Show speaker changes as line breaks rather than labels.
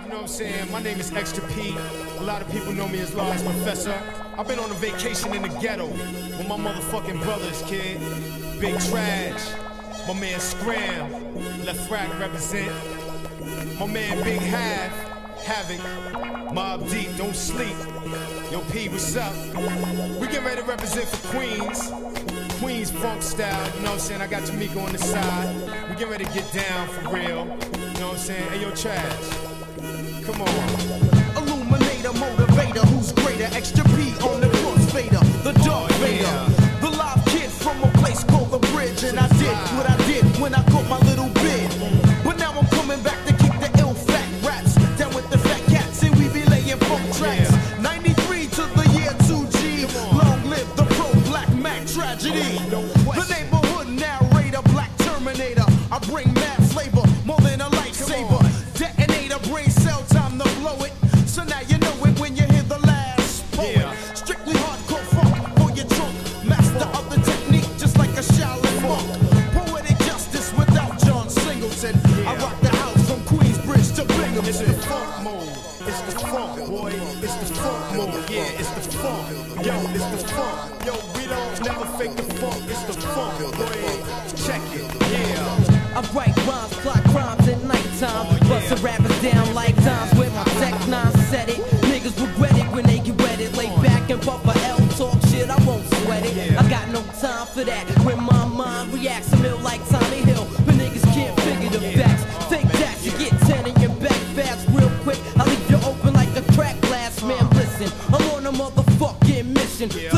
You know what I'm saying? My name is Extra P. A lot of people know me as Large Professor. I've been on a vacation in the ghetto with my motherfucking brothers, kid. Big Trash, my man Scram, Left Rack represent. My man Big Havoc, Mobb Deep, don't sleep. Yo P, what's up? We get ready to represent for Queens funk style, you know what I'm saying? I got Jamaica on the side. We get ready to get down for real, you know what I'm saying? Hey yo Trash, come on.
Illuminator, motivator, who's greater? Extra P on the crossfader, the Darth Vader, the live kid from a place called The Bridge. And I did what I did when I caught my little bid. But now I'm coming back to kick the ill fat raps down with the fat cats, and we be laying funk tracks. 93 to the year 2G. Long live the pro-black Mac tragedy. The neighborhood narrator, black Terminator. I bring mad flavor, more than a lightsaber. Detonator, brain cell, time to blow it. So now you know it when you hear the last poet. Strictly hardcore funk for your trunk. Master of the technique, just like a Shaolin monk. Poetic justice without John Singleton. I rock the house from Queensbridge to Binghamton.
It's the funk mode. It's the funk, boy. It's the funk mode. Yeah, it's the funk. Yo, it's the funk. Yo, we don't never fake the funk. It's the funk, boy. Check it. Yeah.
I write rhymes, plot crimes at nighttime. Bust the rappers down like dimes with my tech 9 set it. Niggas regret it when they get wetted. Lay back and puff a L, talk shit, I won't sweat it. I got no time for that. When my mind reacts, I'm ill like Tommy Hill. But niggas can't figure the facts. Take that, you get 10 in your back fast real quick. I leave you open like a crack glass, man. Listen, I'm on a motherfucking mission.